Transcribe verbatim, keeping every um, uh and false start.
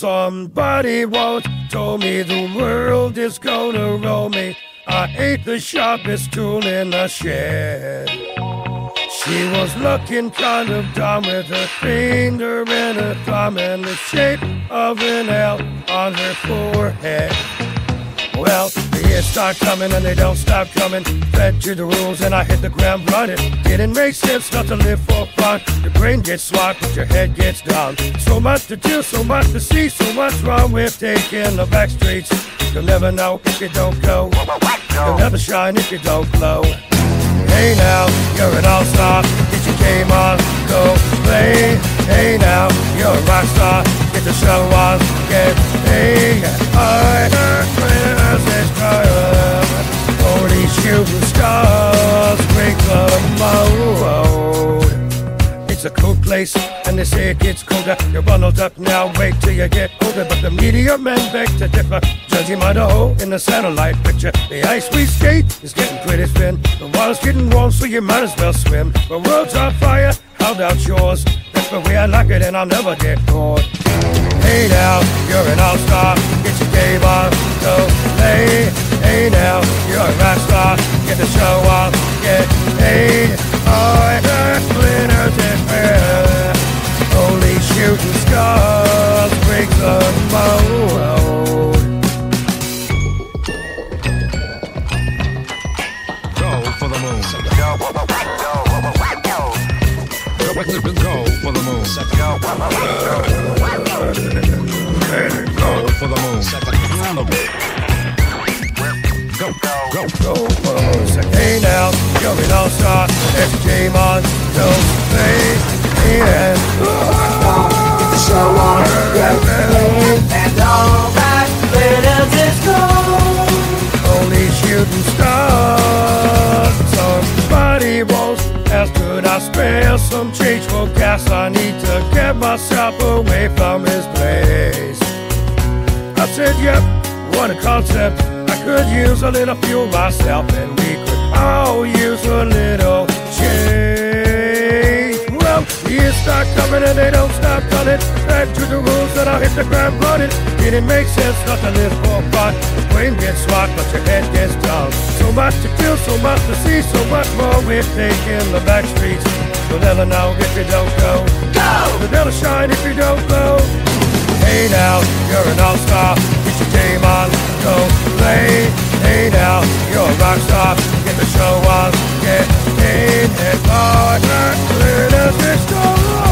Somebody once told me the world is gonna roll me. I ain't the sharpest tool in the shed. She was looking kind of dumb with her finger and her thumb in the shape of an L on her forehead. Well, the years start coming and they don't stop coming. Fed to the rules and I hit the ground running. Didn't make sense not to live for fun. Your brain gets smart but your head gets dumb. So much to do, so much to see, so much wrong with taking the back streets. You'll never know if you don't go. You'll never shine if you don't glow. Hey now, you're an all-star. Get your game on, go play. Hey now, you're a rock star. Get the show on, get paid. I heard winners is triumph. Only shooting stars break the mold. It's a cold place, and they say it gets colder. You're bundled up now, wait till you get older. But the media men beg to differ, judging by the hole in the satellite picture. The ice we skate is getting pretty thin. The water's getting warm, so you might as well swim. The world's on fire, how about yours? That's the way I like it, and I'll never get bored. Hey now, you're an all-star. Get your game on, go play. Hey now, you're a rock star. Get the show on, get paid. I heard glitters and fire. Only shooting stars break the mold. Go for the moon. Go, go, go, go for the moon. Go, go for the moon. Go, go, go for the moon. Hey now, you're an all-star. There's a game on, go play. Yeah. Get the show on, get paid. And all that glitters is gold. Only shooting stars. Somebody wants ask, could I spare some change for gas? I need to get myself away from this place. I said, yep, what a concept. I could use a little fuel myself, and we could all use a little change. Well, years start coming and they don't stop coming. Back to the rules and I'll hit the ground running. Didn't make sense not to live for fun. Your brain gets smart but your head gets dumb. So much to do, so much to see, so much more we're taking the back streets. You'll never know if you don't go. Go! You'll never shine if you don't glow. Hey now, you're an all-star. Get your game on, go play. Hey now, you're a rock star. Get the show on, get paid. And partner, let us go.